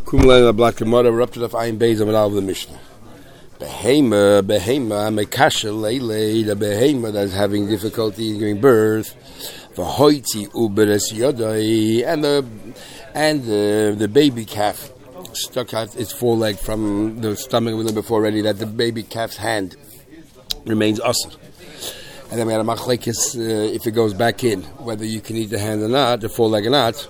Kumla Black Gemara, we're up to the Ayin Beis of the Mishnah. Behema, Mekasha Leile, the behema that's having difficulty giving birth, Vahoiti Uberes Yodai, and the baby calf stuck out its foreleg from the stomach we learned before already, that the baby calf's hand remains usher. And then we had a machlekes if it goes back in, whether you can eat the hand or not, the foreleg or not.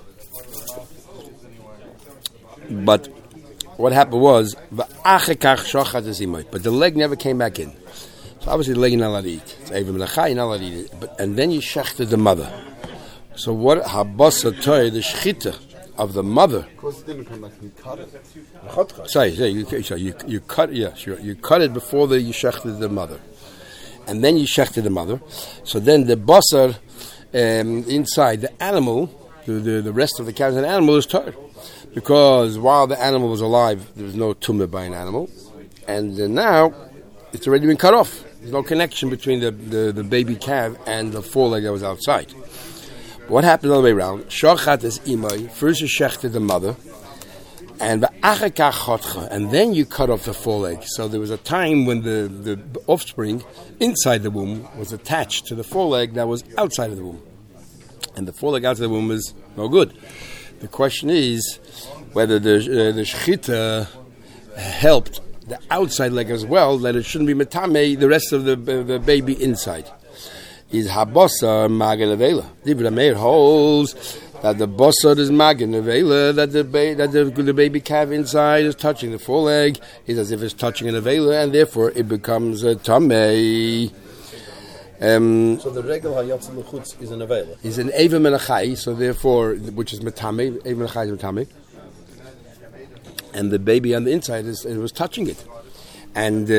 But what happened was, but the leg never came back in. So obviously the leg is not allowed to eat. It's even not allowed to eat it. And then you shechted the mother. So what habasa toy, the shechita of the mother? Of course, it didn't come back. You cut it. Sorry, you cut. Yeah, sure. You cut it before you shechted the mother, and then you shechted the mother. So then the basar inside the animal, the rest of the cows and animal is tired. Because while the animal was alive, there was no tumah by an animal, and now it's already been cut off. There's no connection between the baby calf and the foreleg that was outside. But what happened all the way around? Shochat is imay. First you shechted the mother, and then you cut off the foreleg. So there was a time when the offspring inside the womb was attached to the foreleg that was outside of the womb, and the foreleg outside the womb is no good. The question is whether the shechita helped the outside leg as well, that it shouldn't be metame the rest of the baby inside. Is habasar magen avela? Dibra Meir holds that the basar is magen avela, that the baby calf inside is touching the foreleg, is as if it's touching an avela, and therefore it becomes a tamei. So the regular hayatz l'chutz is an avela. Is an eva menachai, so therefore, which is metame, eva menachai is metame, and the baby on the inside was touching it, and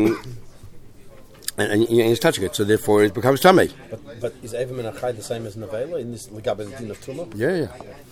he's touching it, so therefore it becomes tamei. But is eva menachai the same as an avela in this legabe the din of tumah? Yeah.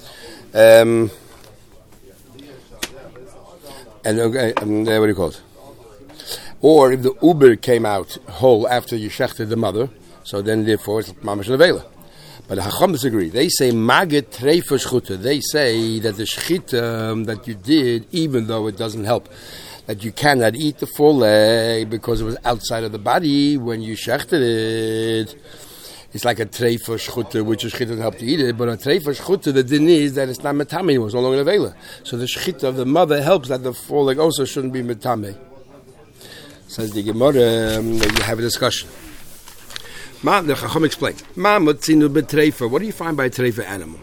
And okay, what do you call it? Or if the uber came out whole after you shechted the mother, so then therefore it's mamash nevela. But the Hacham disagree. They say maget treifa shchuta. They say that the shchita that you did, even though it doesn't help, that you cannot eat the foreleg because it was outside of the body when you shechted it. It's like a treifa shchuta, which a shchita doesn't help to eat it, but a treifa shchuta, the din is that it's not metame, it was no longer nevela. So the shchita of the mother helps that the foreleg also shouldn't be metame. Says the Gemara, you have a discussion. The Chacham explained. What do you find by a treifa animal?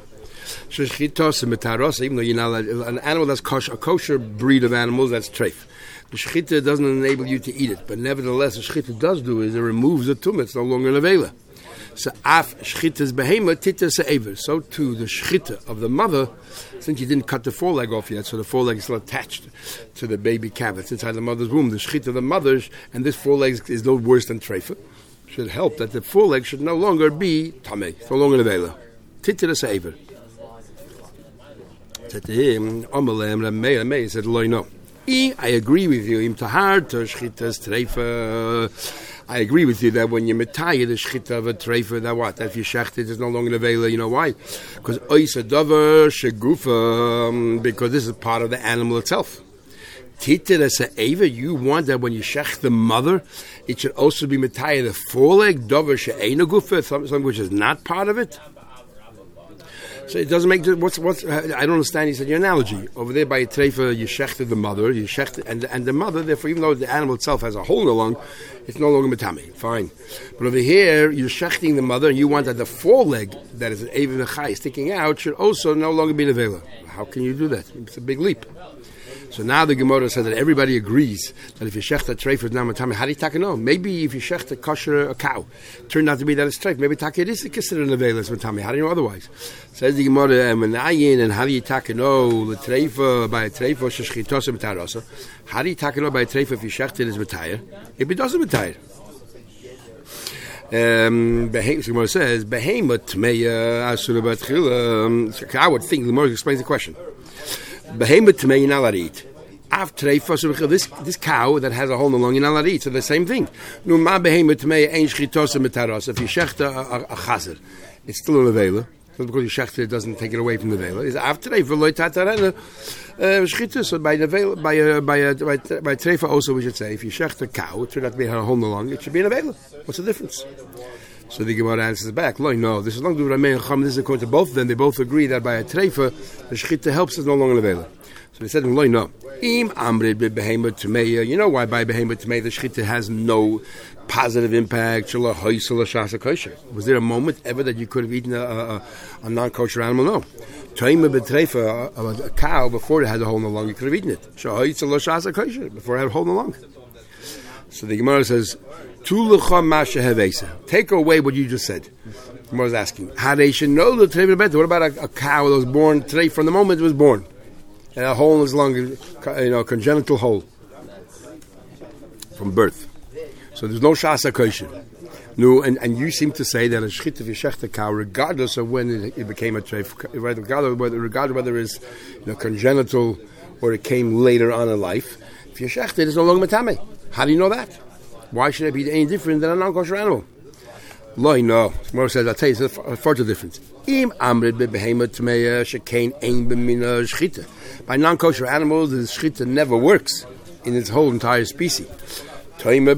Even though you're not an animal that's kosher, a kosher breed of animals, that's treif. The shechita doesn't enable you to eat it, but nevertheless, the shechita does do is it removes the tumah. It's no longer an avela. So af shchita's behema tita se'ever. So too the shchita of the mother, since you didn't cut the foreleg off yet, so the foreleg is still attached to the baby calf that's inside the mother's womb. The shchita of the mother's, and this foreleg is no worse than treifa, should help that the foreleg should no longer be tamei. It's no longer an avela. Tita se'ever. Said to him, Amalem Ramei said, "Lo no. I agree with you. Im tahar to shchita's treifa. I agree with you that when you metayah the shchita of a treifa, that what? That if you shecht it, it's no longer an avela. You know why? Because oisa davar shegufa, because this is part of the animal itself. Tita se'eva, you want that when you shecht the mother, it should also be metayah the foreleg, davar she'eina gufa, something which is not part of it. So it doesn't make what's I don't understand. He said your analogy over there by a treifa, you shechted the mother, you shechted and the mother. Therefore, even though the animal itself has a hole in the lung, it's no longer metame. Fine, but over here you're shechting the mother, and you want that the foreleg that is even the chai sticking out should also no longer be nevela. How can you do that? It's a big leap. So now the Gemara says that everybody agrees that if you shecht a treif is now metame, how do you take it? No, maybe if you shecht a kosher a cow, turned out to be that it's treif. Maybe take it is considered an avela as metame. How do you know otherwise? Says the Gemara, and how do you take it? No, the treif by a treif or shechitosa metarosa. How do you take it by a treif if you shecht it as metayr? If it doesn't metayr. Gemara says behemoth tmeya asura batchila. I would think the Gemara explains the question. Behemoth tmei, you're not allowed to eat. After this cow that has a hole in the lung, you're not allowed to eat. So the same thing. No ma behemoth tmei ein shchitosa metaros. If you shecht a chazer, it's still an avela. Because you shechter doesn't take it away from the vela. Is after v'loy tatarena shchita. So by treifa also we should say if you shechter a cow, it should not be her whole long. It should be in a vela. What's the difference? So the Gemara answers back. No, this is long to Rameh and Chum. This is according to both of them. They both agree that by a treifa the shchita helps us no longer in a vela. So they said, no. Im amrid behemoth tmeya. You know why by behemoth tmeya the shchita has no positive impact? Was there a moment ever that you could have eaten a non-kosher animal? No. A cow before it had a hole in the lung, you could have eaten it. Before it had a hole in the lung. So the Gemara says, take away what you just said. The Gemara is asking, how they should know the treifa better? What about a cow that was born today from the moment it was born? And a hole in his lung, congenital hole from birth. So there's no shasa kosher. No, and you seem to say that a shchita v'shechta cow, regardless of when it became a treif, regardless whether it's congenital or it came later on in life, if you shechta it is no longer matame. How do you know that? Why should it be any different than a non-kosher animal? No. Tomorrow says, I'll tell you, it's a further difference. By non-kosher animals, the shchita never works in its whole entire species. So from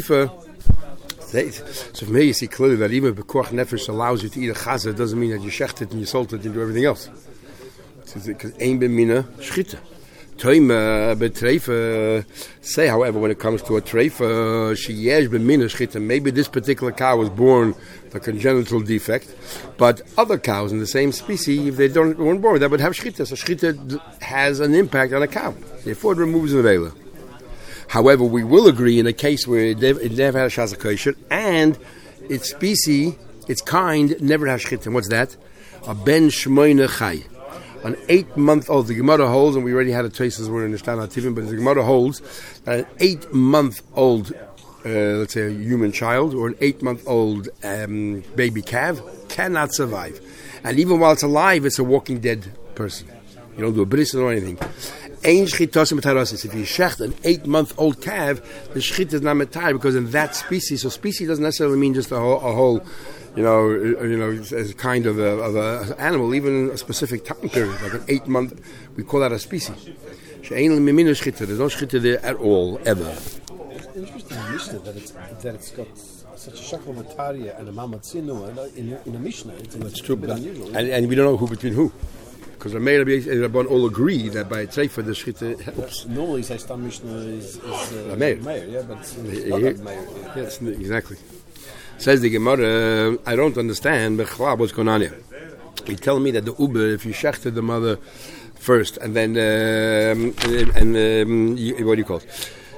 here you see clearly that even if B'koach Nefesh allows you to eat a chazer, it doesn't mean that you shecht it and you salt it and do everything else. Because ein b'mina shchita. Toima b'treifa. Say, however, when it comes to a treifa, sheyesh b'mina shchita. Maybe this particular cow was born with a congenital defect, but other cows in the same species, if they weren't born, that would have shchita. So shchita has an impact on a cow. Therefore, it removes the vela. However, we will agree in a case where it never had a shasa kosher and its species, its kind, never has shchita. What's that? A ben shmoyne chai. An 8-month-old, the Gemara holds, and we already had a taste as we're in the Shtan HaTivim, but the Gemara holds that an 8-month-old, let's say a human child, or an 8-month-old baby calf cannot survive. And even while it's alive, it's a walking dead person. You don't do a bris or anything. If you shecht an 8-month-old calf, the shchit is not metar because in that species, so species doesn't necessarily mean just a whole as a kind of a animal, even a specific time period, like an 8-month, we call that a species. There's no shchita there at all, ever. It's interesting Mishnah that it's got such a shakla mataria and a mamatzinu in a Mishnah. It's true, a bit unusual. And we don't know who between who. Because the Meir and Rabban all agree that by treifa the shchita helps. Normally, you say Stam Mishnah is Meir. Yeah, but it's not like Meir. Yes, exactly. Says the Gemara, I don't understand what's going on here. You tell me that the uber, if you shechted the mother first, and then what do you call it?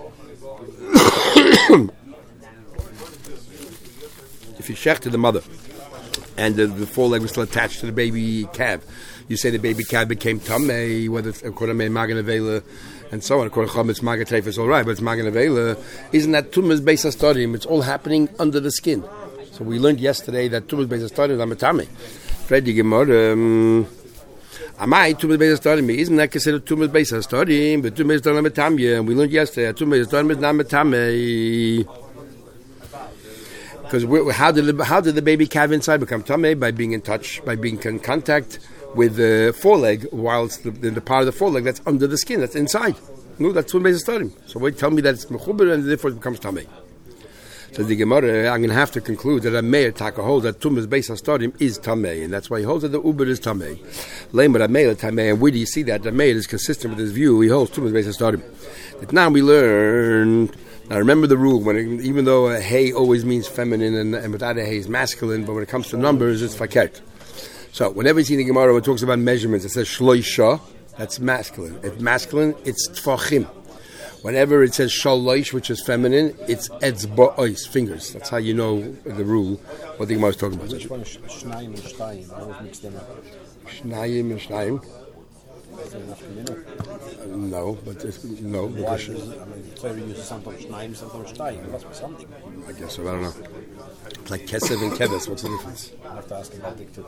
If you shechted the mother, and the foreleg was still attached to the baby calf, you say the baby calf became tamei, whether it's according to Magen Avela and so on. According to it's Magen Treif is all right, but it's Magen Avela. Isn't that tumas beis hastarim? It's all happening under the skin. So we learned yesterday that tumas beis hastarim is amatame. Freddy Gemara, amai tumas beis hastarim. Isn't that considered tumas beis hastarim? But tumas beis hastarim amatame. And we learned yesterday that tumas beis hastarim is not amatame. Because how did the baby calf inside become tamei? By being in touch, by being in contact with the foreleg, whilst the part of the foreleg that's under the skin, that's inside. No, that's what makes it starting. So wait, tell me that it's mechuber and therefore it becomes tamei. So the Gemara, I'm going to have to conclude that a meir taka holds that tumas beis hastarim is tamei, and that's why he holds that the uber is tamei. Leimer a meir tamei, and where do you see that? The meir is consistent with his view. He holds tumas beis hastarim. But now we learn. Now remember the rule, even though a hay always means feminine and without a hay is masculine, but when it comes to numbers, it's fakert. So whenever you see the Gemara, when it talks about measurements, it says shloisha, that's masculine. If masculine, it's tfachim. Whenever it says shaloish, which is feminine, it's etzba'os, fingers. That's how you know the rule, what the Gemara is talking about. Which one is shnayim and shtayim? I always mix them up. Shnayim and shnayim? Is there enough minute? No, but no. Why does Torah uses sometimes shnayim, sometimes shtayim? It must be something. I guess so, I don't know. It's like kesev and keves, what's the difference? I have to ask about it too.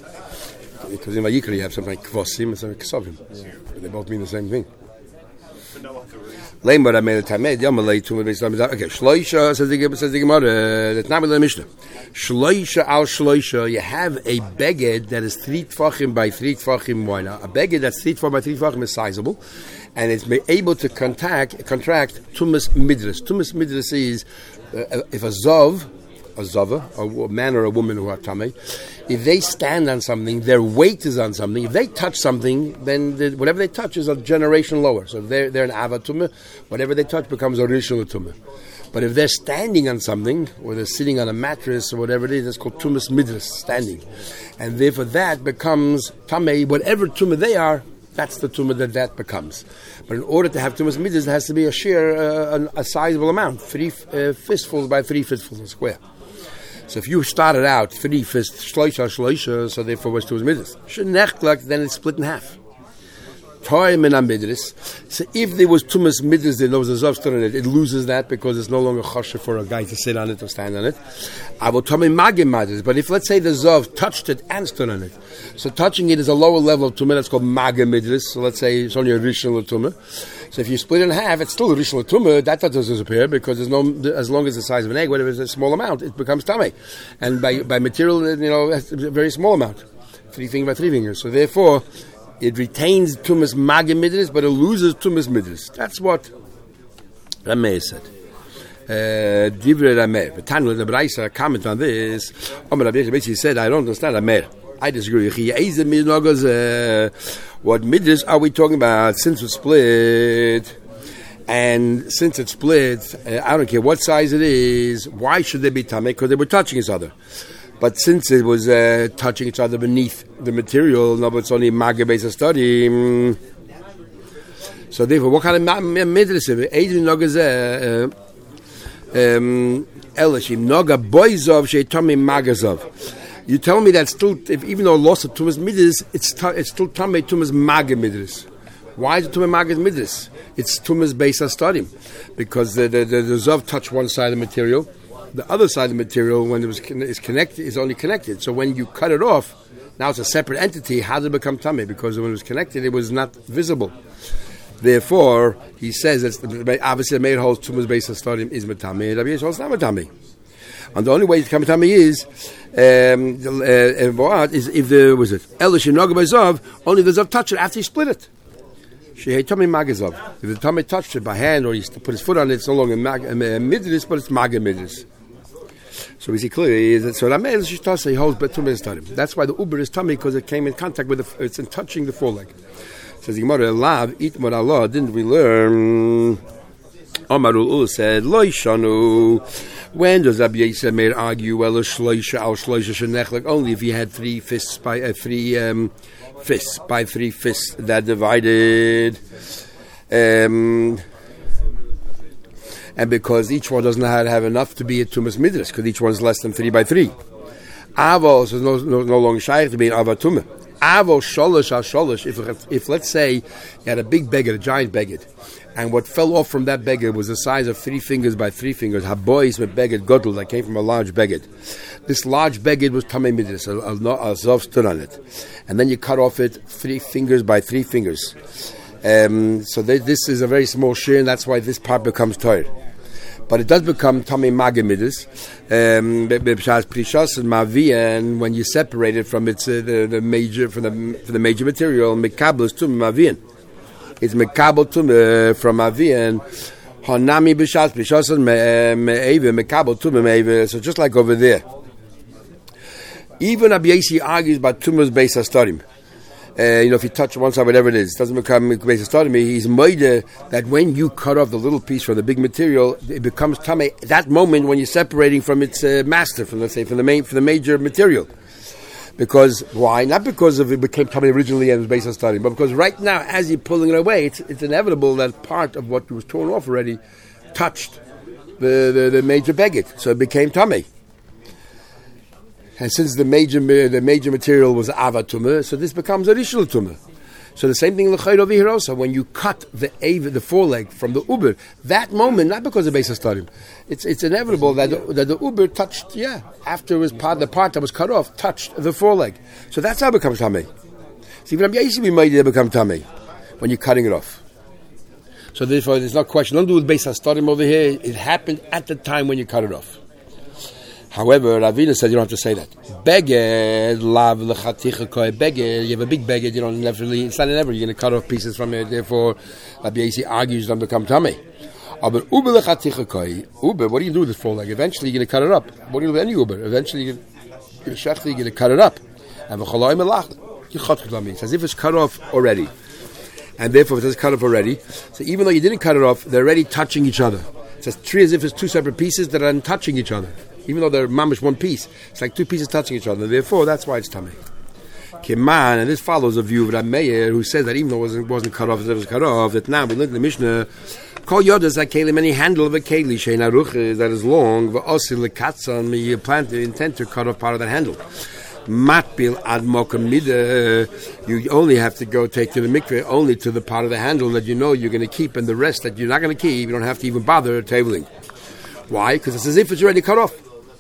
Because in Vayikra you have something like kvosim and something like kesavim. Yeah. They both mean the same thing. Lame what I made a time. Okay, Shloisha says the Gemara. That's not the Mishnah. Shloisha al Shloisha. You have a beged that is 3 tfachim by 3 tfachim. Why not? A beged that's 3 tfachim by 3 tfachim is sizable, and it's able to contract tumas midras. Tumas midras is if a zava, a man or a woman who are tamei, if they stand on something, their weight is on something. If they touch something, then whatever they touch is a generation lower. So if they're an ava tumah, whatever they touch becomes a rishon tumah. But if they're standing on something, or they're sitting on a mattress or whatever it is, it's called tumas midras, standing. And therefore that becomes tamei, whatever tumah they are, that's the tumah that becomes. But in order to have tumas midras, it has to be a sheer, a sizable amount, 3 fistfuls by 3 fistfuls in square. So if you started out 3 fists, shloisha, so therefore was 2 midras. Shenechtlak, then it's split in half. Toim and midras. So if there was tumas midras, there was a zav stood on it, it loses that because it's no longer chosher for a guy to sit on it or stand on it. I will tomim magim madras. But if let's say the zav touched it and stood on it, so touching it is a lower level of tumah. That's called magim midras. So let's say it's only a rishon tumah. So if you split it in half, it's still a rishon tumah. That doesn't disappear because there's no, as long as the size of an egg, whatever is a small amount, it becomes tamei. And by material, it's a very small amount, 3 fingers by 3 fingers. So therefore, it retains tumas magim midras, but it loses tumas midras. That's what Rameh said. Divrei Rameh. But Tanu the Braisa comment on this. Omer Rabbi basically said, I don't understand Rameh. I disagree. What midras are we talking about? Since it's split, and since it's split, I don't care what size it is. Why should they be tamei? Because they were touching each other. But since it was touching each other beneath the material, no, but it's only maga based study. So therefore, what kind of midras is it? Eidin noga elishim noga boizov sheitami magazov. You tell me that still, even though loss of tumas midras, it's still tamei tumas maga midras. Why is it tumas maga midras? It's tumas based study, because the zov touched one side of the material. The other side of the material, when it is connected, is only connected. So when you cut it off, now it's a separate entity. How did it become tamei? Because when it was connected, it was not visible. Therefore, he says that obviously the made holds tumas based on study is matamei. Rabbi Yishmael is not matamei. And the only way to come tamei is if there was it elish noga b'zav, only the zav touched it after he split it. Shehei tamei magazav. If the tamei touched it by hand or he put his foot on it, it's no longer midris, but it's maga midris. So we see clearly that so Rameh Shitasa he holds betumas tarim. That's why the uber is tamei, because it came in contact with it's in touching the foreleg. Says the Gemara, Lav itmar Allah. Didn't we learn? Amarul Ul said Lo Shanu. When does Rabbi Yisrael Meir argue? Well, shloisha al shloisha shenechlek, only if you had 3 fists by 3 fists by 3 fists that divided. And because each one doesn't have enough to be a tumas midras, because each one is less than 3 by 3. Avo is no longer shaykh to be an ava tumah. Avo sholosh al sholosh. If let's say you had a big beged, a giant beged, and what fell off from that beged was the size of 3 fingers by 3 fingers, habois with beged godel, that came from a large beged. This large beged was tamei midras, a zav stood on it, and then you cut off it 3 fingers by 3 fingers. So this is a very small shear, and that's why this part becomes tired. But it does become tamei maga midras. Prishas and mavian, when you separate it from its the major from the major material, mekabel tum mavian. It's mekabel tum from mavian. Hanami b'shas prishas and me'eva mekabel tum me'eva. So just like over there, even Rabbi Yossi argues about tumas beis hastarim. If you touch one side, whatever it is, it doesn't become beis hastarim. He's moide that when you cut off the little piece from the big material, it becomes tamei. That moment when you're separating from its master, from the major material. Because why? Not because of it became tamei originally and it was beis hastarim, but because right now, as you're pulling it away, it's inevitable that part of what was torn off already touched the major beged, so it became tamei. And since the major material was ava tumah, so this becomes a rishul tumah. So the same thing l'chayr over here also. When you cut the foreleg from the uber, that moment, not because of beis hastarim, it's inevitable that the uber touched, after it was the part that was cut off touched the foreleg. So that's how it becomes tamei. So even Rabbi Yossi made it become tamei when you're cutting it off. So therefore, there's no question. Don't do it based on starting over here. It happened at the time when you cut it off. However, Ravina said you don't have to say that. Beged, lav l'chaticha koi. Beged, you have a big beged, you don't literally, it's not ever, you're going to cut off pieces from it, therefore, Rabbi Yossi argues them to become tamei. But ube l'chaticha koi. Ube, what do you do with this full leg? Eventually, you're going to cut it up. What do you do with any ube? Eventually, you're going to cut it up. And v'choloi melach, it's as if it's cut off already. And therefore, if it's cut off already, so even though you didn't cut it off, they're already touching each other. It's as if it's two separate pieces that are touching each other. Even though they're mamish one piece, it's like two pieces touching each other. Therefore, that's why it's tamei. Kiman, and this follows a view of Rab Meir, who says that even though it wasn't cut off, it was cut off. That now we learned in the Mishnah, Kol yodas hakelim, any handle of a keli shein aruch that is long, v'osil lekatzon, you plan to intend to cut off part of that handle. Matbil ad mokum mida, you only have to go take to the mikveh only to the part of the handle that you know you're going to keep, and the rest that you're not going to keep, you don't have to even bother tabling. Why? Because it's as if it's already cut off.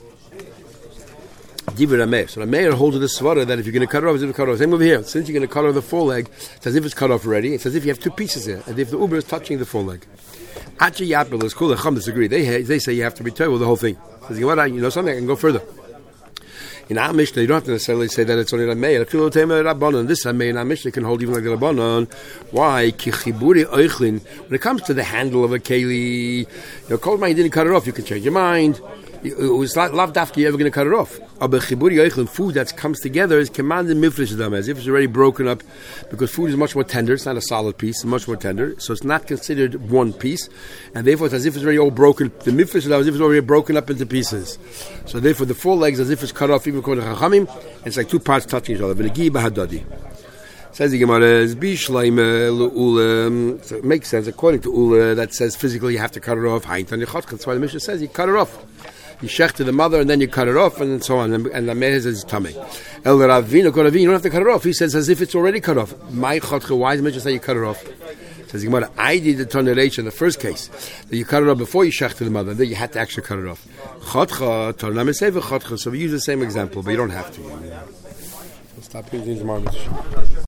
So the mayor holds the svara that if you're going to cut it off, it's cut off. Same over here. Since you're going to cut off the full leg, it's as if it's cut off already. It's as if you have two pieces here, and if the uber is touching the full leg. Achi Yapil is cool. The Chum disagree. They say you have to be told the whole thing. Says, you know something? I can go further. In our Mishnah, you don't have to necessarily say that it's only a mayor. This Rameh in our Mishnah can hold even like the Rabbanon. Why? When it comes to the handle of a keli, cold mind didn't cut it off. You can change your mind. It was not lav dafki, you're ever going to cut it off. But chiburi yoichlin, food that comes together is commanded mifresh adam, as if it's already broken up, because food is much more tender. It's not a solid piece; it's much more tender, so it's not considered one piece, and therefore it's as if it's already all broken. The mifresh adam, as if it's already broken up into pieces. So therefore, the four legs, as if it's cut off, even according to Chachamim, and it's like two parts touching each other. V'negi b'hadadi. Says the Gemara, so it makes sense according to Ula that says physically you have to cut it off. That's why the Mishnah says you cut it off. You shech to the mother and then you cut it off and so on. And the Meir says it's tamei. El Ravina, you don't have to cut it off. He says as if it's already cut off. My chotcha, why does the Mishnah say you cut it off? Says the Gemara, I did the toneration in the first case that you cut it off before you shech to the mother, and then you had to actually cut it off. Chotcha, so we use the same example, but you don't have to. Stop using tomorrow.